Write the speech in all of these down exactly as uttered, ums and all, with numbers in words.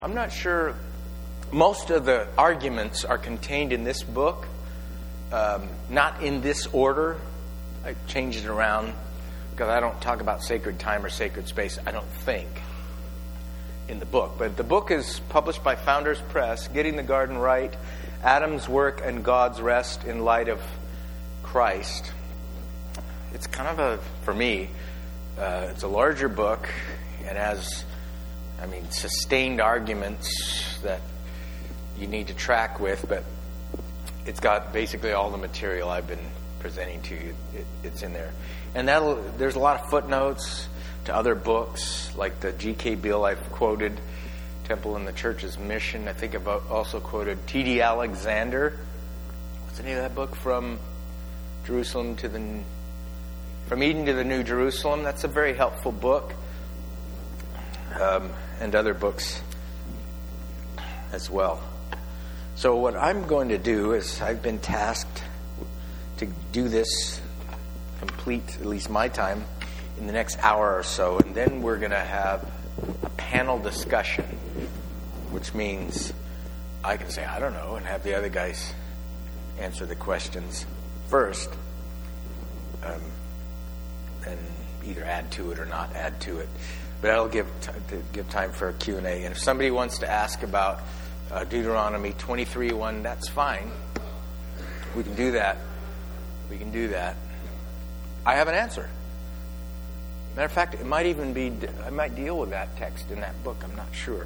I'm not sure. Most of the arguments are contained in this book, um, not in this order. I changed it around because I don't talk about sacred time or sacred space, I don't think, in the book. But the book is published by Founders Press, Getting the Garden Right, Adam's Work and God's Rest in Light of Christ. It's kind of a, for me, uh, it's a larger book and has, I mean, sustained arguments that you need to track with, but it's got basically all the material I've been presenting to you. It, it's in there. And that'll, there's a lot of footnotes to other books, like the G K Bill I've quoted, Temple and the Church's Mission. I think I've also quoted T D Alexander. What's the name of that book? From Jerusalem to the... From Eden to the New Jerusalem. That's a very helpful book. Um, and other books as well. So what I'm going to do is I've been tasked to do this complete, at least my time, in the next hour or so. And then we're going to have a panel discussion, which means I can say, I don't know, and have the other guys answer the questions first. Um, and either add to it or not add to it. But that'll give t- to give time for a Q and A. And if somebody wants to ask about uh, Deuteronomy twenty-three one, that's fine. We can do that. We can do that. I have an answer. Matter of fact, it might even be, I might deal with that text in that book. I'm not sure.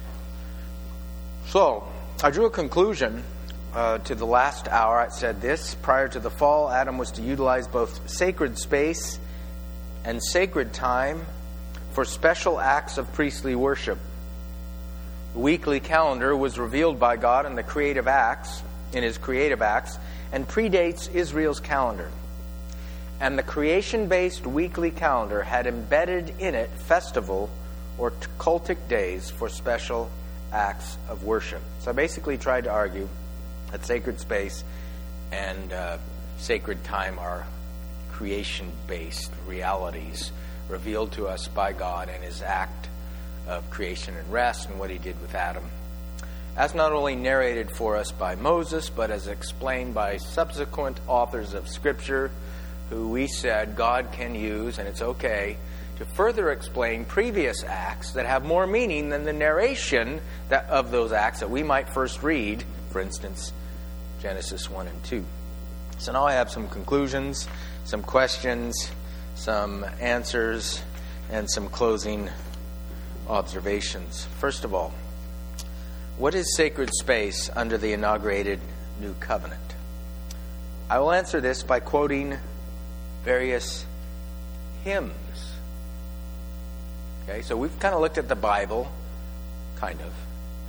So, I drew a conclusion uh, to the last hour. I said this: prior to the fall, Adam was to utilize both sacred space and sacred time for special acts of priestly worship. The weekly calendar was revealed by God in the creative acts, in his creative acts, and predates Israel's calendar. And the creation-based weekly calendar had embedded in it festival or cultic days for special acts of worship. So I basically tried to argue that sacred space and uh, sacred time are creation-based realities revealed to us by God and his act of creation and rest and what he did with Adam. As not only narrated for us by Moses, but as explained by subsequent authors of Scripture, who we said God can use, and it's okay, to further explain previous acts that have more meaning than the narration that, of those acts that we might first read, for instance, Genesis one and two. So now I have some conclusions, some questions, some answers, and some closing observations. First of all, what is sacred space under the inaugurated New Covenant? I will answer this by quoting various hymns. Okay, so we've kind of looked at the Bible, kind of.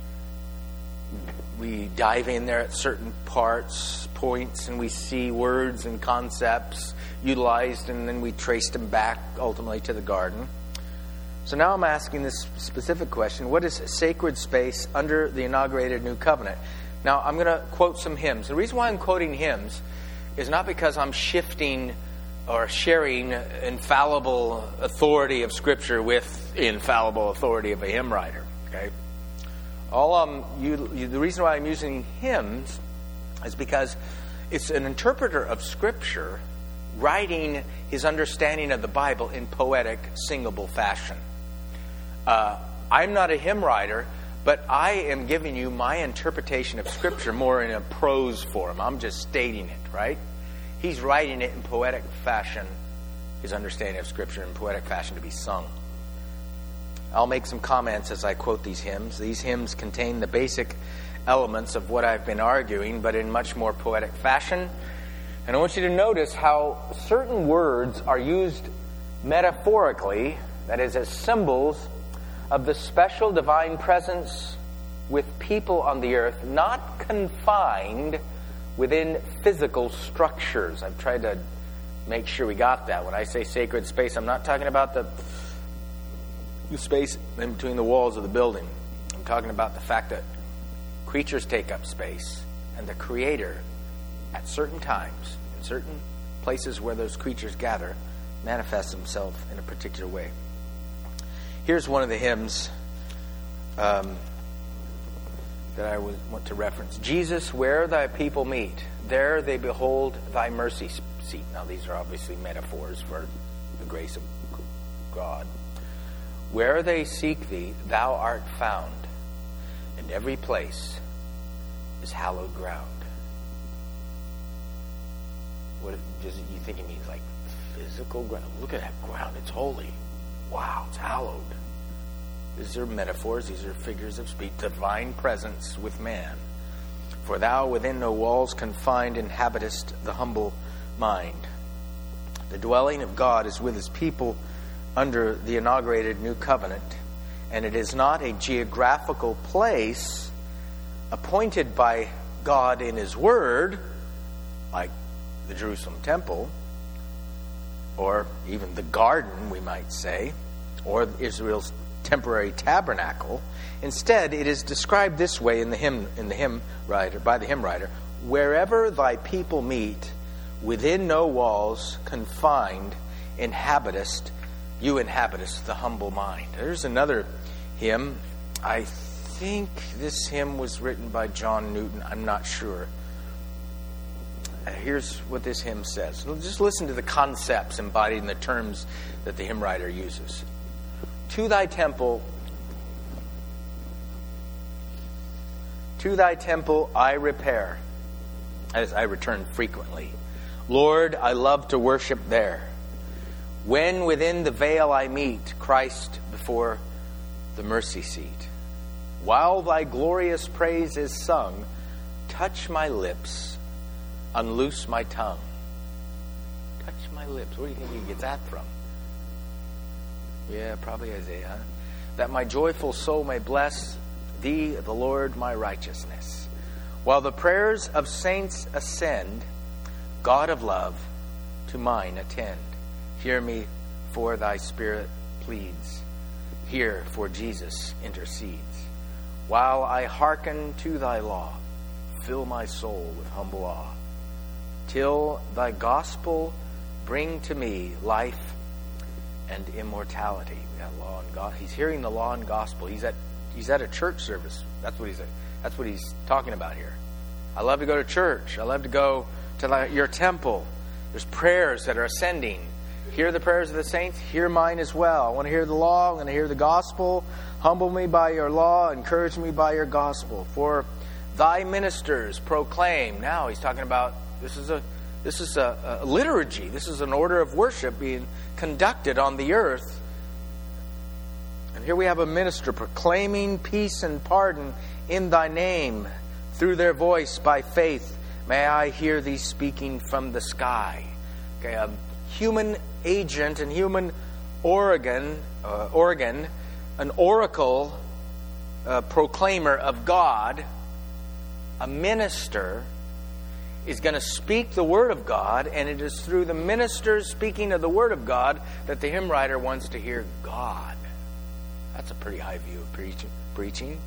We dive in there at certain parts, points, and we see words and concepts utilized, and then we traced them back ultimately to the garden. So now I'm asking this specific question: what is sacred space under the inaugurated New Covenant? Now I'm going to quote some hymns. The reason why I'm quoting hymns is not because I'm shifting or sharing infallible authority of Scripture with infallible authority of a hymn writer. Okay. All um, you, you, the reason why I'm using hymns is because it's an interpreter of Scripture writing his understanding of the Bible in poetic, singable fashion. Uh, I'm not a hymn writer, but I am giving you my interpretation of Scripture more in a prose form. I'm just stating it, right? He's writing it in poetic fashion, his understanding of Scripture in poetic fashion to be sung. I'll make some comments as I quote these hymns. These hymns contain the basic elements of what I've been arguing, but in much more poetic fashion. And I want you to notice how certain words are used metaphorically, that is, as symbols of the special divine presence with people on the earth, not confined within physical structures. I've tried to make sure we got that. When I say sacred space, I'm not talking about the space in between the walls of the building. I'm talking about the fact that creatures take up space, and the Creator, at certain times, in certain places where those creatures gather, manifests himself in a particular way. Here's one of the hymns um, that I would want to reference. Jesus, where thy people meet, there they behold thy mercy seat. Now these are obviously metaphors for the grace of God. Where they seek thee, thou art found, and every place is hallowed ground. What does it, you think it means like physical ground? Look at that ground, it's holy. Wow, it's hallowed. These are metaphors, these are figures of speech. Divine presence with man. For thou within no walls confined inhabitest the humble mind. The dwelling of God is with his people under the inaugurated new covenant, and it is not a geographical place appointed by God in his word, like the Jerusalem temple, or even the garden, we might say, or Israel's temporary tabernacle. Instead, it is described this way in the hymn in the hymn writer by the hymn writer: wherever thy people meet, within no walls confined, inhabitest you inhabitest the humble mind. There's another hymn. I think this hymn was written by John Newton. I'm not sure. Uh, here's what this hymn says. Just listen to the concepts embodied in the terms that the hymn writer uses. To thy temple, to thy temple I repair, as I return frequently. Lord, I love to worship there. When within the veil I meet Christ before the mercy seat. While thy glorious praise is sung, touch my lips, unloose my tongue. Touch my lips. Where do you think he gets that from? Yeah, probably Isaiah. Huh? That my joyful soul may bless thee, the Lord, my righteousness. While the prayers of saints ascend, God of love, to mine attend. Hear me, for thy Spirit pleads. Hear, for Jesus intercedes. While I hearken to thy law, fill my soul with humble awe. Till thy gospel bring to me life and immortality. We got law and God. He's hearing the law and gospel. He's at he's at a church service. That's what he's that's what he's talking about here. I love to go to church. I love to go to the, your temple. There's prayers that are ascending. Hear the prayers of the saints. Hear mine as well. I want to hear the law. I want to hear the gospel. Humble me by your law. Encourage me by your gospel. For thy ministers proclaim. Now he's talking about this is a This is a, a liturgy. This is an order of worship being conducted on the earth. And here we have a minister proclaiming peace and pardon in thy name. Through their voice by faith, may I hear thee speaking from the sky. Okay, a human agent and human organ, uh, organ, an oracle, a proclaimer of God, a minister, is going to speak the Word of God, and it is through the ministers speaking of the Word of God that the hymn writer wants to hear God. That's a pretty high view of preaching. preaching.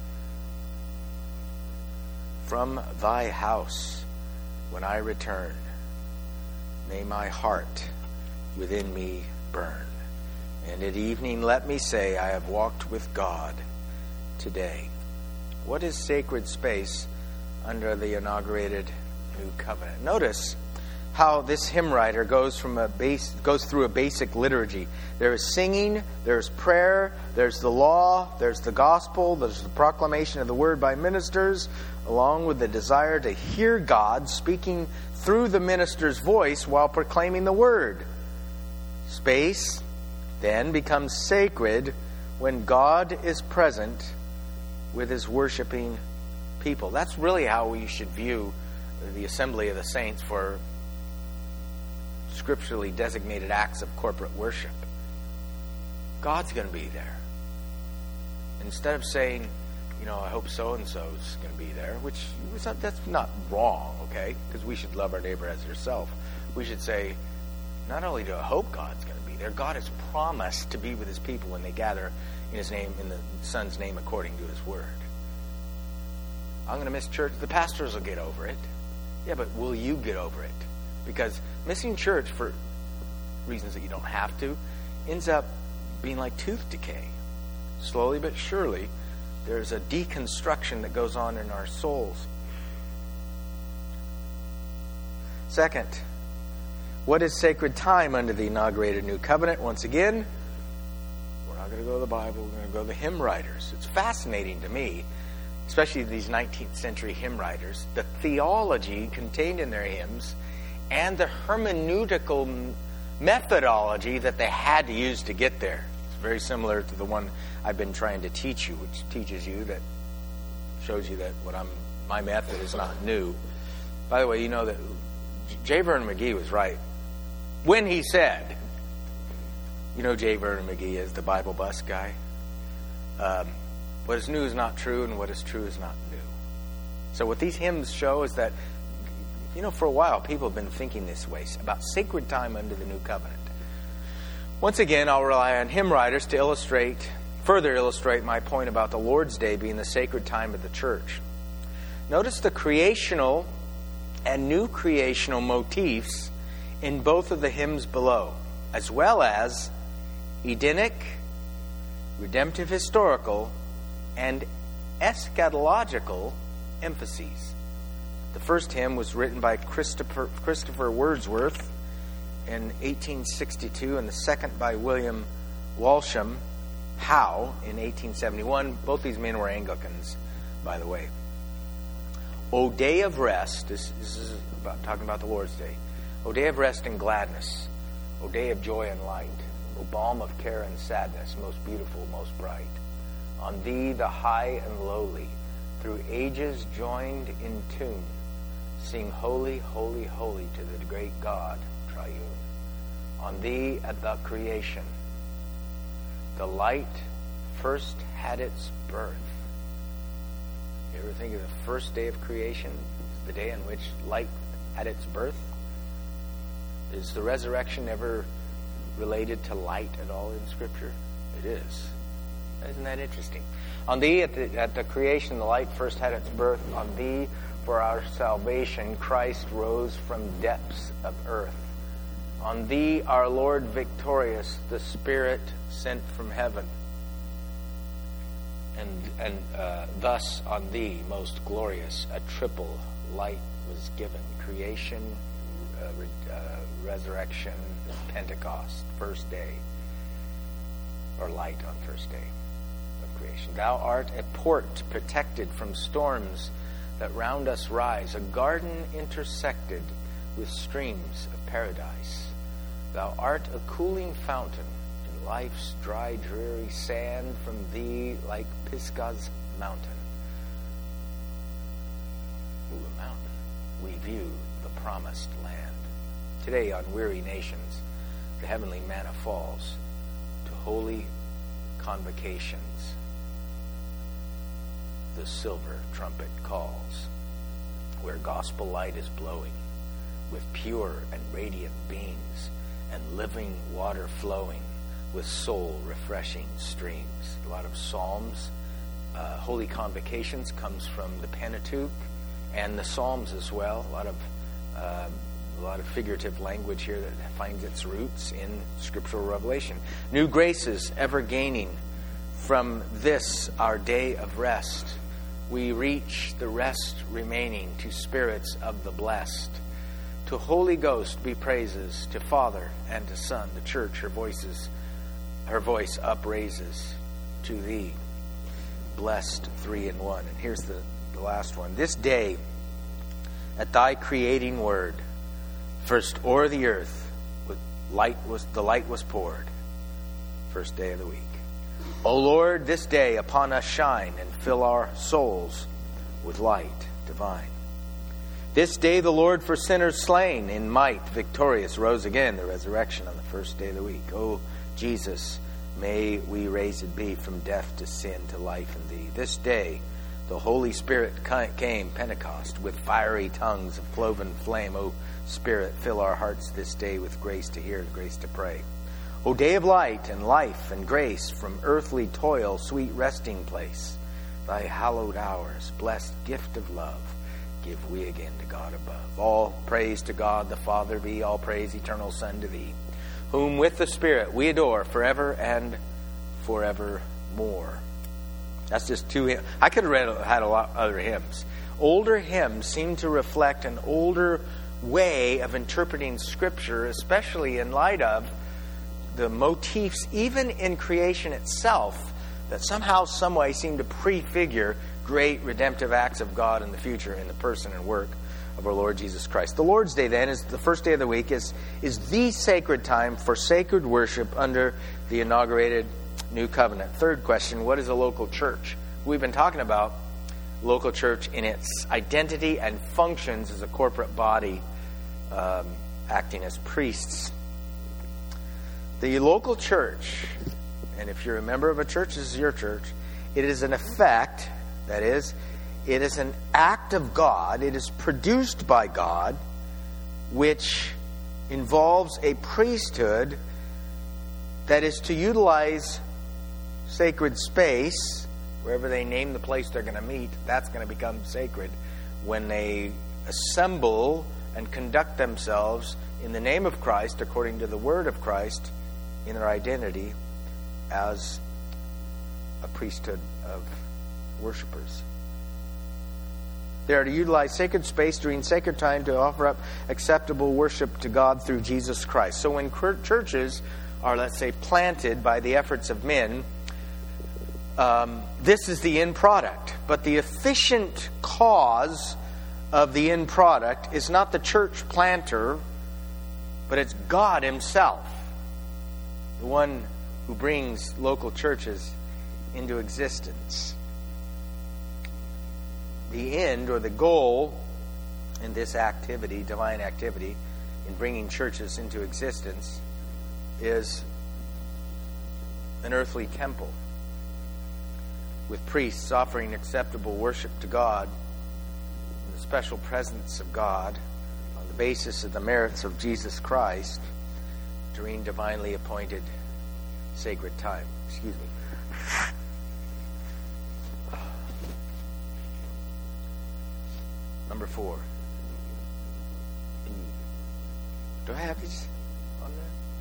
From thy house, when I return, may my heart within me burn. And at evening let me say, I have walked with God today. What is sacred space under the inaugurated new covenant? Notice how this hymn writer goes from a base goes through a basic liturgy. There is singing, there's prayer, there's the law, there's the gospel, there's the proclamation of the word by ministers, along with the desire to hear God speaking through the minister's voice while proclaiming the word. Space then becomes sacred when God is present with his worshiping people. That's really how we should view the assembly of the saints for scripturally designated acts of corporate worship. God's going to be there. Instead of saying, you know, I hope so-and-so is going to be there, which is not, that's not wrong, okay? Because we should love our neighbor as yourself. We should say, not only do I hope God's going to be there, God has promised to be with his people when they gather in his name, in the Son's name, according to his word. I'm going to miss church. The pastors will get over it. Yeah, but will you get over it? Because missing church for reasons that you don't have to ends up being like tooth decay. Slowly but surely, There's a deconstruction that goes on in our souls. Second, what is sacred time under the inaugurated New Covenant? Once again, we're not going to go to the Bible. We're going to go to the hymn writers. It's fascinating to me, especially these nineteenth century hymn writers, the theology contained in their hymns and the hermeneutical methodology that they had to use to get there. It's very similar to the one I've been trying to teach you, which teaches you that, shows you that what I'm, my method is not new. By the way, you know that J. Vernon McGee was right when he said, you know J. Vernon McGee is the Bible bus guy. Um, what is new is not true, and what is true is not new. So what these hymns show is that, you know, for a while people have been thinking this way about sacred time under the New Covenant. Once again, I'll rely on hymn writers to illustrate, further illustrate my point about the Lord's Day being the sacred time of the church. Notice the creational and new creational motifs in both of the hymns below, as well as Edenic, redemptive historical, and eschatological emphases. The first hymn was written by Christopher, Christopher Wordsworth in eighteen sixty-two, and the second by William Walsham Howe in eighteen seventy-one. Both these men were Anglicans, by the way. O day of rest, this, this is about talking about the Lord's Day. O day of rest and gladness, O day of joy and light, O balm of care and sadness, most beautiful, most bright. On thee the high and lowly, through ages joined in tune, sing holy, holy, holy to the great God triune. On thee at the creation, the light first had its birth. You ever think of the first day of creation, the day on which light had its birth? Is the resurrection ever related to light at all in Scripture? It is. Isn't that interesting? On thee at the, at the creation, the light first had its birth. On thee for our salvation, Christ rose from depths of earth. On thee, our Lord victorious, the Spirit sent from heaven. And and uh, thus on thee, most glorious, a triple light was given. Creation, uh, re, uh, resurrection, Pentecost, first day. Or light on first day of creation. Thou art a port protected from storms that round us rise, a garden intersected with streams of paradise. Thou art a cooling fountain in life's dry, dreary sand. From thee, like Pisgah's mountain, Ooh, mountain, we view the promised land. Today, on weary nations, the heavenly manna falls to holy convocations. The silver trumpet calls, where gospel light is blowing, with pure and radiant beams, and living water flowing, with soul-refreshing streams. A lot of Psalms. Uh, Holy Convocations comes from the Pentateuch and the Psalms as well. A lot of uh, a lot of figurative language here that finds its roots in scriptural revelation. New graces ever gaining from this, our day of rest. We reach the rest remaining to spirits of the blessed. To Holy Ghost be praises, to Father and to Son. The church, her voices, her voice upraises to thee, blessed three in one. And here's the, the last one. This day, at thy creating word, first o'er the earth, with light was the light was poured. First day of the week. O Lord, this day upon us shine and fill our souls with light divine. This day the Lord for sinners slain in might victorious rose again, the resurrection on the first day of the week. O Jesus, may we raised be from death to sin to life in thee. This day the Holy Spirit came, Pentecost, with fiery tongues of cloven flame. O Spirit, fill our hearts this day with grace to hear and grace to pray. O day of light and life and grace, from earthly toil sweet resting place, thy hallowed hours, blessed gift of love, give we again to God above. All praise to God the Father be, all praise eternal Son to thee, whom with the Spirit we adore forever and forevermore. That's just two hymns. I could have read had a lot other hymns. Older hymns seem to reflect an older way of interpreting Scripture, especially in light of the motifs, even in creation itself, that somehow, some way seem to prefigure great redemptive acts of God in the future in the person and work of our Lord Jesus Christ. The Lord's Day, then, is the first day of the week, is, is the sacred time for sacred worship under the inaugurated New Covenant. Third question, what is a local church? We've been talking about local church in its identity and functions as a corporate body, um, acting as priests. The local church, and if you're a member of a church, this is your church, it is an effect, that is, it is an act of God, it is produced by God, which involves a priesthood that is to utilize sacred space. Wherever they name the place they're going to meet, that's going to become sacred when they assemble and conduct themselves in the name of Christ, according to the word of Christ, in their identity as a priesthood of worshipers. They are to utilize sacred space during sacred time to offer up acceptable worship to God through Jesus Christ. So when churches are, let's say, planted by the efforts of men, Um, this is the end product. But the efficient cause of the end product is not the church planter, but it's God Himself, the one who brings local churches into existence. The end or the goal in this activity, divine activity, in bringing churches into existence, is an earthly temple, with priests offering acceptable worship to God in the special presence of God on the basis of the merits of Jesus Christ during divinely appointed sacred time. Excuse me. Number four. Do I have these on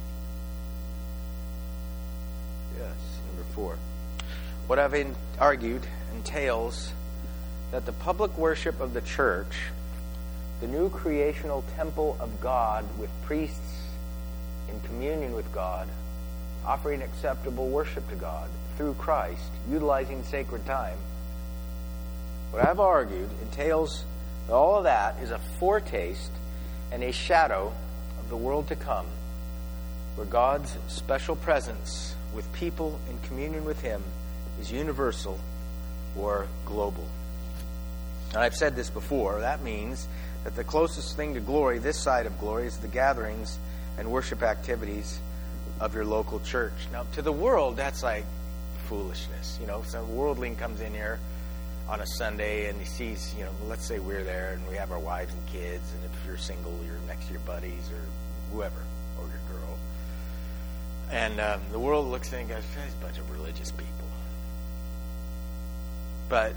there? Yes, number four. What I've in, argued entails that the public worship of the church, the new creational temple of God with priests in communion with God, offering acceptable worship to God through Christ, utilizing sacred time, what I've argued entails that all of that is a foretaste and a shadow of the world to come, where God's special presence with people in communion with Him is universal or global. And I've said this before. That means that the closest thing to glory, this side of glory, is the gatherings and worship activities of your local church. Now, to the world, that's like foolishness. You know, some worldling comes in here on a Sunday and he sees, you know, let's say we're there and we have our wives and kids, and if you're single, you're next to your buddies or whoever, or your girl. And um, the world looks in and goes, there's a bunch of religious people. But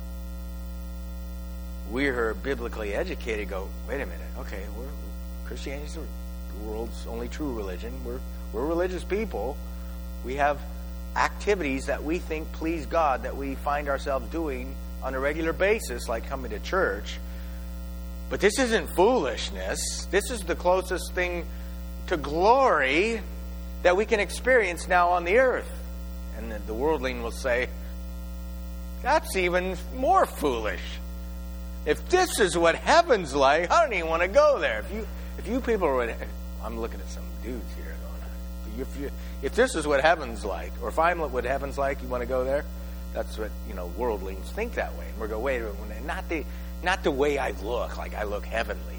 we who are biblically educated go, wait a minute, okay, we're Christianity is the world's only true religion. We're we're religious people. We have activities that we think please God, that we find ourselves doing on a regular basis, like coming to church. But this isn't foolishness. This is the closest thing to glory that we can experience now on the earth. And the worldling will say, that's even more foolish. If this is what heaven's like, I don't even want to go there. If you, if you people are, I'm looking at some dudes here going, if you, if this is what heaven's like, or if I'm what heaven's like, you want to go there? That's what, you know, worldlings think that way. And we go, wait a minute, not the, not the way I look, like I look heavenly.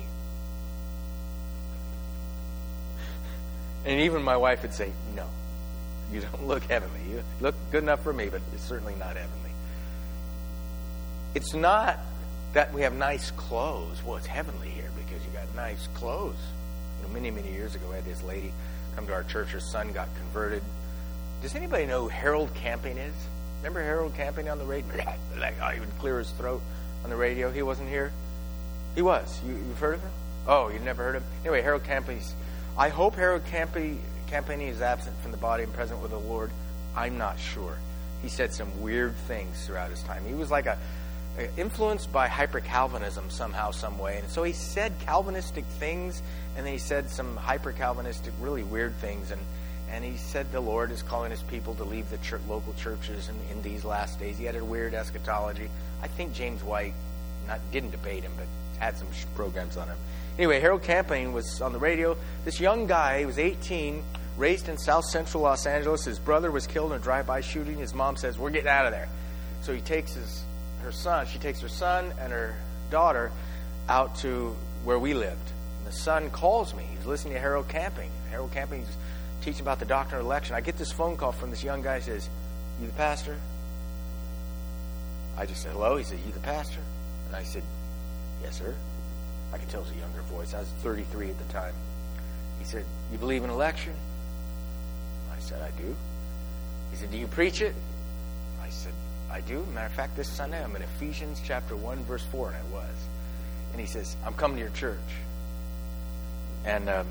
And even my wife would say, no, you don't look heavenly. You look good enough for me, but it's certainly not heavenly. It's not that we have nice clothes. Well, it's heavenly here because you got nice clothes. You know, many, many years ago, I had this lady come to our church. Her son got converted. Does anybody know who Harold Camping is? Remember Harold Camping on the radio? Like, oh, he would clear his throat on the radio. He wasn't here? He was. You, you've heard of him? Oh, you've never heard of him? Anyway, Harold Camping's... I hope Harold Camping, Camping is absent from the body and present with the Lord. I'm not sure. he said some weird things throughout his time. He was like a, a influenced by hyper-Calvinism somehow, some way. And so he said Calvinistic things, and then he said some hyper-Calvinistic, really weird things. And, and he said the Lord is calling his people to leave the church, local churches in, in these last days. He had a weird eschatology. I think James White not didn't debate him, but had some programs on him. Anyway, Harold Camping was on the radio. This young guy, he was eighteen, raised in South Central Los Angeles. His brother was killed in a drive-by shooting. His mom says, we're getting out of there. So he takes his her son. She takes her son and her daughter out to where we lived. And the son calls me. He's listening to Harold Camping. Harold Camping is teaching about the doctrine of election. I get this phone call from this young guy. He says, you the pastor? I just said, hello. He said, you the pastor? And I said, yes, sir. I could tell it was a younger voice. I was thirty-three at the time. He said, you believe in election? I said, I do. He said, do you preach it? I said, I do. Matter of fact, this Sunday I'm in Ephesians chapter one, verse four, and I was. And he says, I'm coming to your church. And um,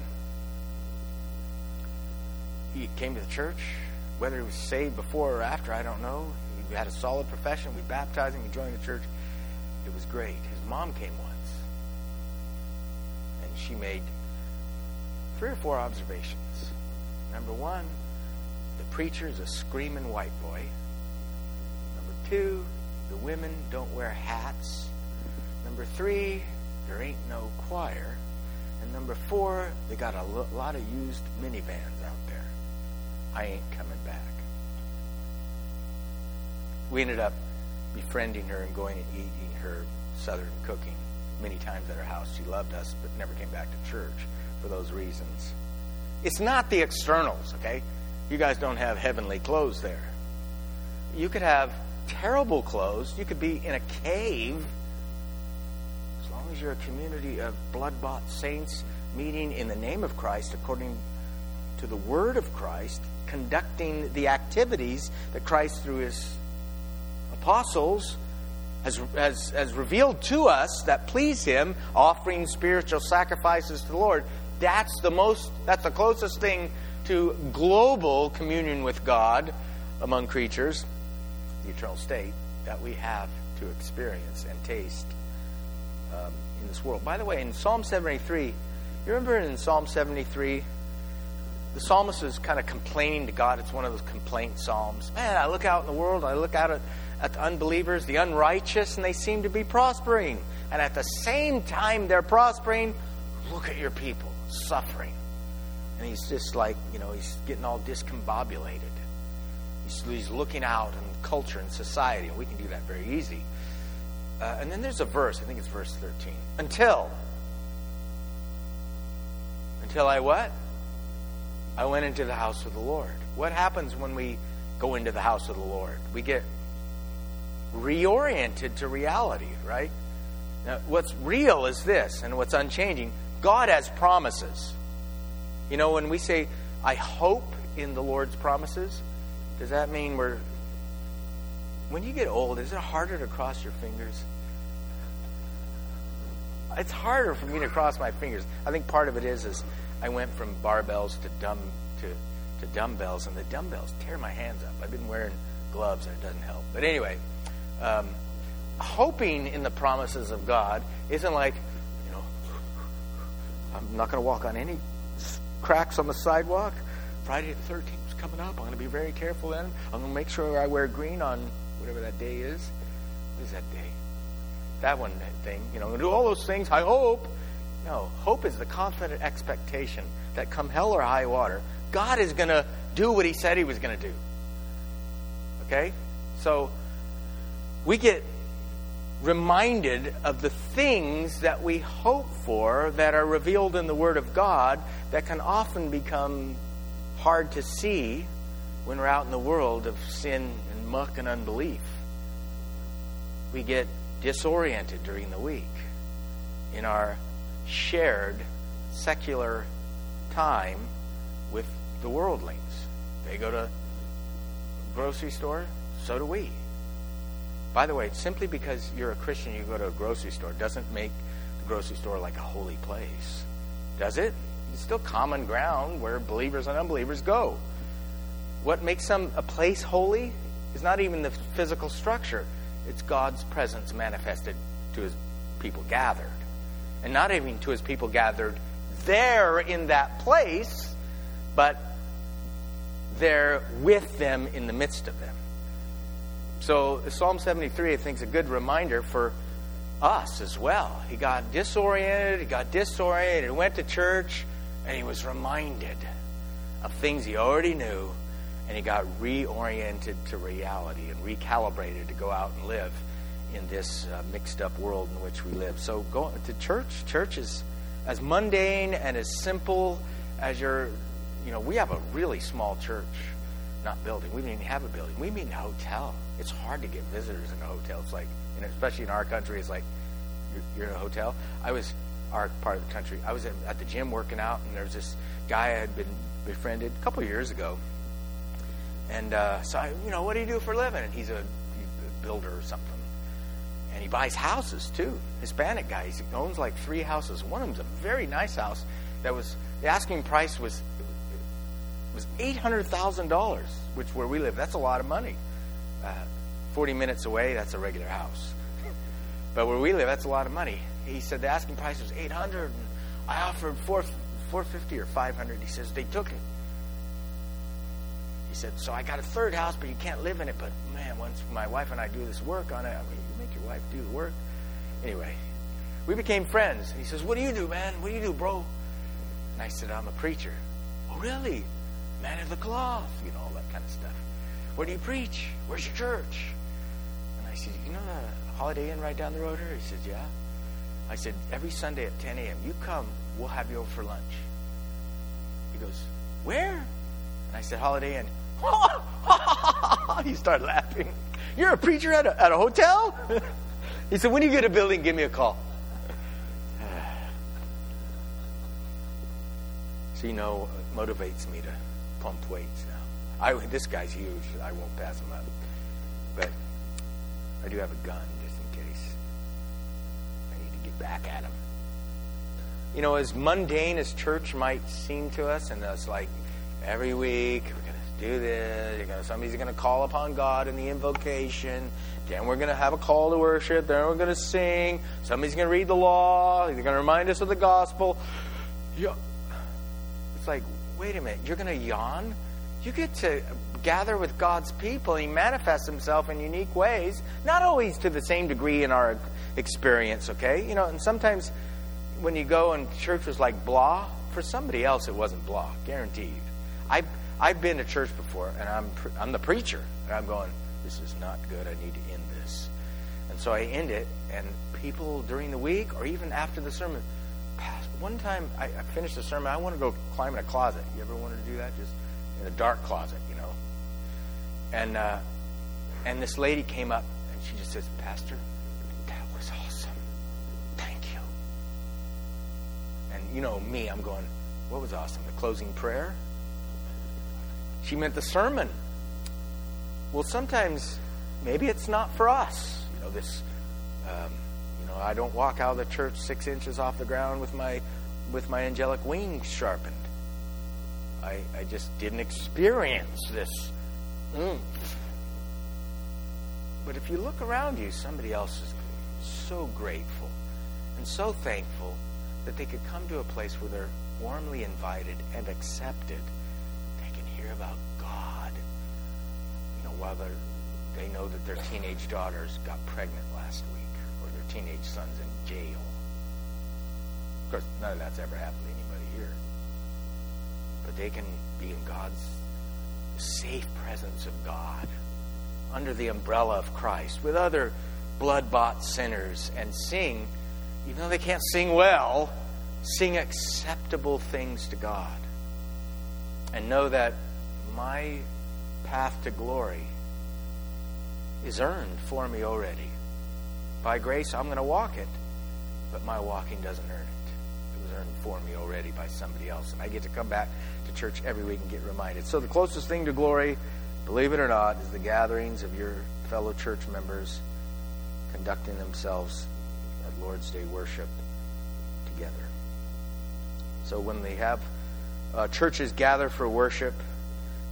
he came to the church. Whether he was saved before or after, I don't know. He had a solid profession. We baptized him. He joined the church. It was great. His mom came once, and she made three or four observations. Number one, the preacher is a screaming white boy. Number two, the women don't wear hats. Number three, there ain't no choir. And number four, they got a lot of used minivans out there. I ain't coming back. We ended up befriending her and going and eating her Southern cooking many times at her house. She loved us, but never came back to church for those reasons. It's not the externals, okay? You guys don't have heavenly clothes there. You could have terrible clothes. You could be in a cave. As long as you're a community of blood-bought saints meeting in the name of Christ according to the word of Christ, conducting the activities that Christ through his apostles has, has, has revealed to us that please him, offering spiritual sacrifices to the Lord. That's the most, that's the closest thing to global communion with God among creatures, the eternal state, that we have to experience and taste um, in this world. By the way, in Psalm seventy-three, you remember in Psalm seventy-three, the psalmist is kind of complaining to God. It's one of those complaint psalms. Man, I look out in the world, I look out at, at the unbelievers, the unrighteous, and they seem to be prospering. And at the same time they're prospering, look at your people suffering. And he's just like, you know, he's getting all discombobulated. He's, he's looking out in culture and society, and we can do that very easy. Uh, and then there's a verse, I think it's verse thirteen. Until. Until I what? I went into the house of the Lord. What happens when we go into the house of the Lord? We get reoriented to reality, right? Now, what's real is this, and what's unchanging. God has promises. You know, when we say, I hope in the Lord's promises, does that mean we're... When you get old, is it harder to cross your fingers? It's harder for me to cross my fingers. I think part of it is, is I went from barbells to dumb to, to dumbbells, and the dumbbells tear my hands up. I've been wearing gloves, and it doesn't help. But anyway, um, hoping in the promises of God isn't like, you know, I'm not going to walk on any cracks on the sidewalk. Friday the thirteenth is coming up. I'm going to be very careful then. I'm going to make sure I wear green on whatever that day is. What is that day? That one thing. You know, I'm going to do all those things. I hope. No, hope is the confident expectation that come hell or high water, God is going to do what he said he was going to do. Okay? So we get reminded of the things that we hope for that are revealed in the Word of God that can often become hard to see when we're out in the world of sin and muck and unbelief. We get disoriented during the week in our shared secular time with the worldlings. They go to a grocery store, so do we. By the way, simply because you're a Christian, you go to a grocery store, doesn't make the grocery store like a holy place. Does it? It's still common ground where believers and unbelievers go. What makes some a place holy It's not even the physical structure. It's God's presence manifested to his people gathered. And not even to his people gathered there in that place, but there with them in the midst of them. So Psalm seventy-three, I think, is a good reminder for us as well. He got disoriented, he got disoriented, he went to church, and he was reminded of things he already knew, and he got reoriented to reality and recalibrated to go out and live in this uh, mixed up world in which we live. So go to church. Church is as mundane and as simple as your, you know, we have a really small church, not building. We don't even have a building. We mean a hotel. It's hard to get visitors in a hotel. It's like, you know, especially in our country, it's like you're, you're in a hotel. I was, our part of the country, I was in, at the gym working out, and there was this guy I had been befriended a couple of years ago. And uh, so, I, you know, what do you do for a living? And he's a, a builder or something. And he buys houses, too. Hispanic guy. He owns like three houses. One of them's a very nice house that was, the asking price was was eight hundred thousand dollars, which where we live, that's a lot of money. Uh, forty minutes away, that's a regular house. But where we live, that's a lot of money. He said the asking price was eight hundred, and I offered four four fifty or five hundred. He says they took it. He said, so I got a third house, but you can't live in it. But man, once my wife and I do this work on it, I mean, you make your wife do the work. Anyway, we became friends. And he says, what do you do, man? What do you do, bro? And I said, I'm a preacher. Oh, really? Man of the cloth, you know, all that kind of stuff. Where do you preach? Where's your church? And I said, you know the Holiday Inn right down the road here? He said, yeah. I said, every Sunday at ten a.m., you come, we'll have you over for lunch. He goes, where? And I said, Holiday Inn. He started laughing. You're a preacher at a, at a hotel? He said, when you get a building, give me a call. So, you know, it motivates me to pump weights now. I, this guy's huge. I won't pass him up. But I do have a gun just in case. I need to get back at him. You know, as mundane as church might seem to us, and us like every week we're going to do this, you're gonna, somebody's going to call upon God in the invocation, then we're going to have a call to worship, then we're going to sing, somebody's going to read the law, they're going to remind us of the gospel. Yeah. It's like, wait a minute, you're going to yawn? You get to gather with God's people, and He manifests Himself in unique ways, not always to the same degree in our experience, okay? You know, and sometimes when you go and church was like blah, for somebody else it wasn't blah, guaranteed. I've, I've been to church before, and I'm I'm the preacher, and I'm going, this is not good, I need to end this. And so I end it, and people during the week, or even after the sermon, one time I, I finished the sermon, I want to go climb in a closet. You ever wanted to do that? Just in a dark closet, you know. And uh, and this lady came up, and she just says, Pastor, that was awesome. Thank you. And you know me, I'm going, what was awesome? The closing prayer? She meant the sermon. Well, sometimes maybe it's not for us. You know, this... Um, I don't walk out of the church six inches off the ground with my with my angelic wings sharpened. I, I just didn't experience this oomph. But if you look around you, somebody else is so grateful and so thankful that they could come to a place where they're warmly invited and accepted. They can hear about God. You know, while they're, they know that their teenage daughters got pregnant last week. Teenage sons in jail. Of course, none of that's ever happened to anybody here. But they can be in God's safe presence of God, under the umbrella of Christ, with other blood-bought sinners, and sing, even though they can't sing well, sing acceptable things to God. And know that my path to glory is earned for me already. By grace, I'm going to walk it, but my walking doesn't earn it. It was earned for me already by somebody else, and I get to come back to church every week and get reminded. So the closest thing to glory, believe it or not, is the gatherings of your fellow church members conducting themselves at Lord's Day worship together. So when they have uh, churches gather for worship,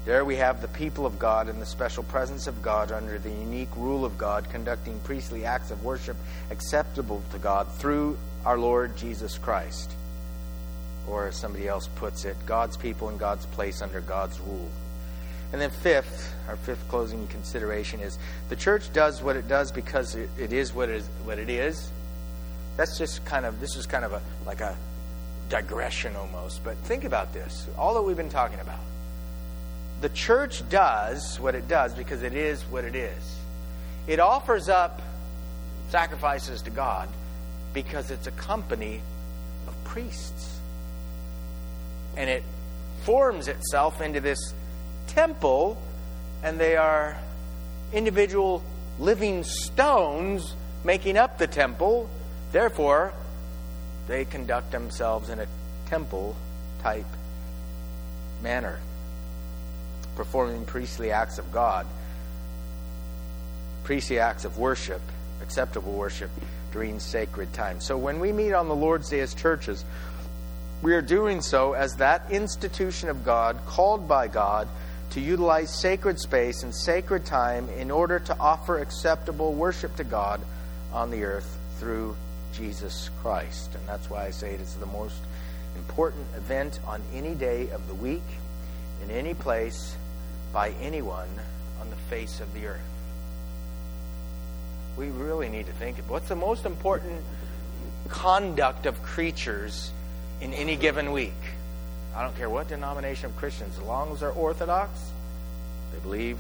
There we have the people of God in the special presence of God under the unique rule of God, conducting priestly acts of worship acceptable to God through our Lord Jesus Christ. Or as somebody else puts it, God's people in God's place under God's rule. And then fifth, our fifth closing consideration is the church does what it does because it, it is what it is. What it is. That's just kind of, this is kind of a like a digression almost. But think about this, all that we've been talking about. The church does what it does because it is what it is. It offers up sacrifices to God because it's a company of priests. And it forms itself into this temple, and they are individual living stones making up the temple. Therefore, they conduct themselves in a temple-type manner, performing priestly acts of God, priestly acts of worship, acceptable worship during sacred time. So when we meet on the Lord's Day as churches, we are doing so as that institution of God, called by God to utilize sacred space and sacred time in order to offer acceptable worship to God on the earth through Jesus Christ. And that's why I say it is the most important event on any day of the week, in any place, by anyone on the face of the earth. We really need to think of what's the most important conduct of creatures in any given week. I don't care what denomination of Christians, as long as they're Orthodox, they believe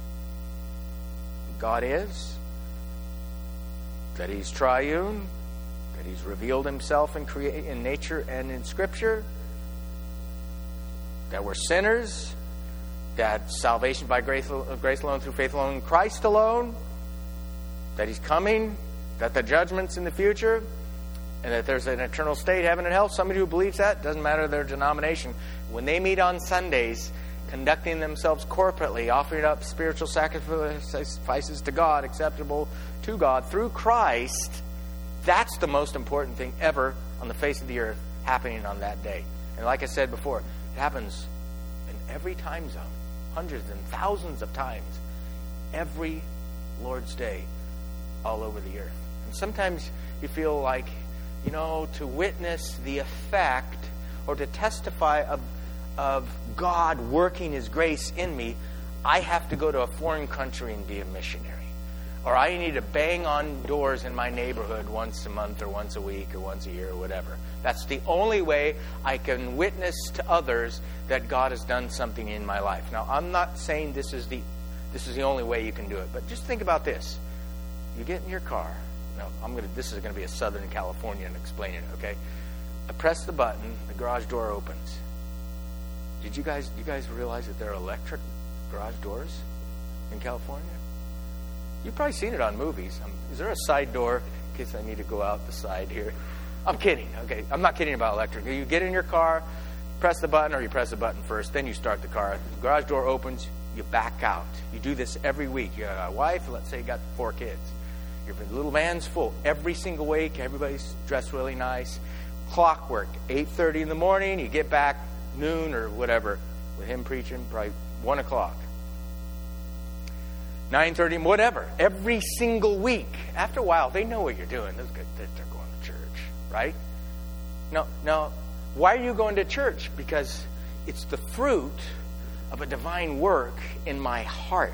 God is, that He's triune, that He's revealed Himself in, crea- in nature and in Scripture, that we're sinners, that salvation by grace, grace alone, through faith alone, in Christ alone, that He's coming, that the judgment's in the future, and that there's an eternal state, heaven and hell. Somebody who believes that, doesn't matter their denomination, when they meet on Sundays, conducting themselves corporately, offering up spiritual sacrifices to God, acceptable to God through Christ, that's the most important thing ever on the face of the earth happening on that day. And like I said before, it happens in every time zone, hundreds and thousands of times, every Lord's Day, all over the earth. And sometimes you feel like, you know, to witness the effect or to testify of, of God working His grace in me, I have to go to a foreign country and be a missionary. Or I need to bang on doors in my neighborhood once a month or once a week or once a year or whatever. That's the only way I can witness to others that God has done something in my life. Now, I'm not saying this is the this is the only way you can do it, but just think about this. You get in your car. Now, I'm gonna. This is going to be a Southern Californian explaining it, okay? I press the button, the garage door opens. Did you guys you guys realize that there are electric garage doors in California? You've probably seen it on movies. Um, is there a side door in case I need to go out the side here? I'm kidding. Okay, I'm not kidding about electric. You get in your car, press the button, or you press the button first, then you start the car. The garage door opens, you back out. You do this every week. You got a wife, let's say you got four kids. Your little van's full every single week. Everybody's dressed really nice. Clockwork, eight thirty in the morning. You get back noon or whatever. With him preaching, probably one o'clock. nine thirty, whatever. Every single week. After a while, they know what you're doing. They're going to church, right? No, no. Why are you going to church? Because it's the fruit of a divine work in my heart.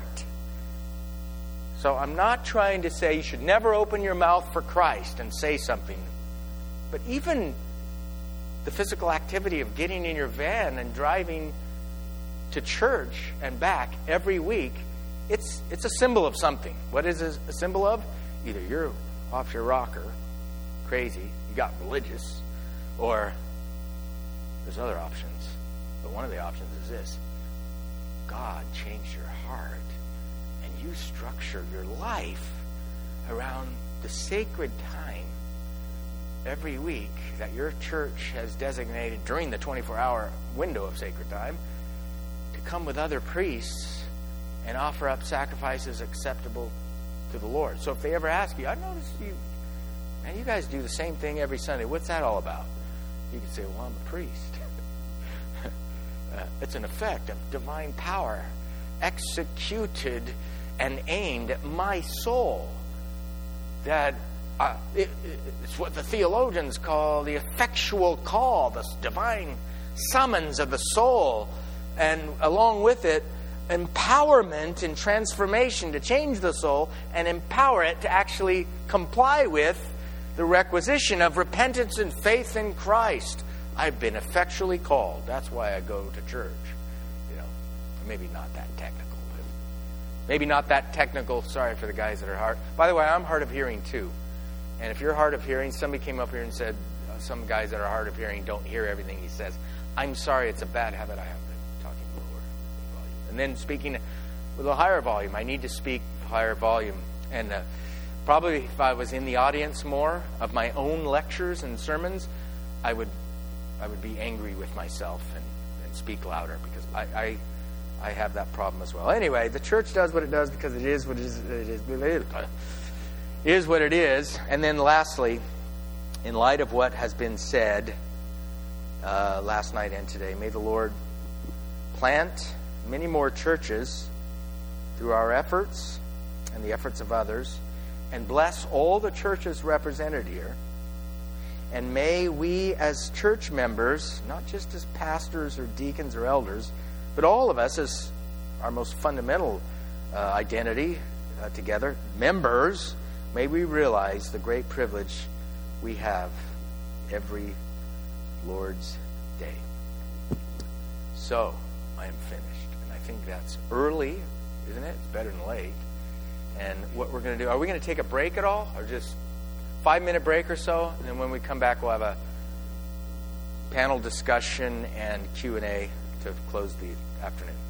So I'm not trying to say you should never open your mouth for Christ and say something. But even the physical activity of getting in your van and driving to church and back every week, it's it's a symbol of something. What is it a symbol of? Either you're off your rocker, crazy, you got religious, or there's other options. But one of the options is this. God changed your heart. You structure your life around the sacred time every week that your church has designated during the twenty-four hour window of sacred time to come with other priests and offer up sacrifices acceptable to the Lord. So if they ever ask you, I noticed you, man, you guys do the same thing every Sunday. What's that all about? You can say, well, I'm a priest. Uh, it's an effect of divine power executed and aimed at my soul. That uh, it, it's what the theologians call the effectual call, the divine summons of the soul, and along with it, empowerment and transformation to change the soul and empower it to actually comply with the requisition of repentance and faith in Christ. I've been effectually called. That's why I go to church. You know, maybe not that technical, but maybe not that technical. Sorry for the guys that are hard. By the way, I'm hard of hearing too. And if you're hard of hearing, somebody came up here and said uh, some guys that are hard of hearing don't hear everything he says. I'm sorry, it's a bad habit I have. Talking lower volume, and then speaking with a higher volume. I need to speak higher volume, and uh, probably if I was in the audience more of my own lectures and sermons, I would I would be angry with myself and, and speak louder, because I, I I have that problem as well. Anyway, the church does what it does because it is what it is. It is, it is what it is. And then lastly, in light of what has been said uh, last night and today, may the Lord plant many more churches through our efforts and the efforts of others, and bless all the churches represented here. And may we as church members, not just as pastors or deacons or elders, but all of us as our most fundamental uh, identity uh, together, members, may we realize the great privilege we have every Lord's Day. So, I am finished. And I think that's early, isn't it? It's better than late. And what we're going to do, are we going to take a break at all? Or just five-minute break or so? And then when we come back, we'll have a panel discussion and Q and A to close the afternoon.